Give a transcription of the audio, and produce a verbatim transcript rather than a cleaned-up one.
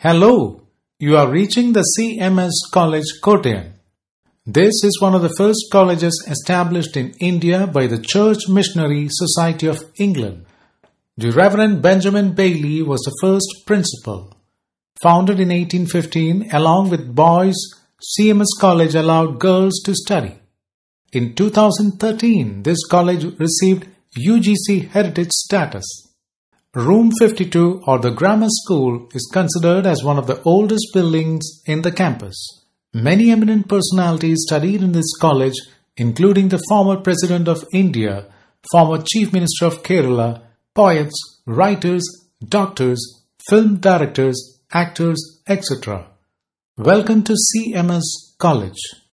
Hello, you are reaching the C M S College Kottayam. This is one of the first colleges established in India by the Church Missionary Society of England. The Reverend Benjamin Bailey was the first principal. Founded in eighteen fifteen, along with boys, C M S College allowed girls to study. In two thousand thirteen, this college received U G C heritage status. Room fifty-two, or the Grammar School, is considered as one of the oldest buildings in the campus. Many eminent personalities studied in this college, including the former President of India, former Chief Minister of Kerala, poets, writers, doctors, film directors, actors, et cetera. Welcome to C M S College.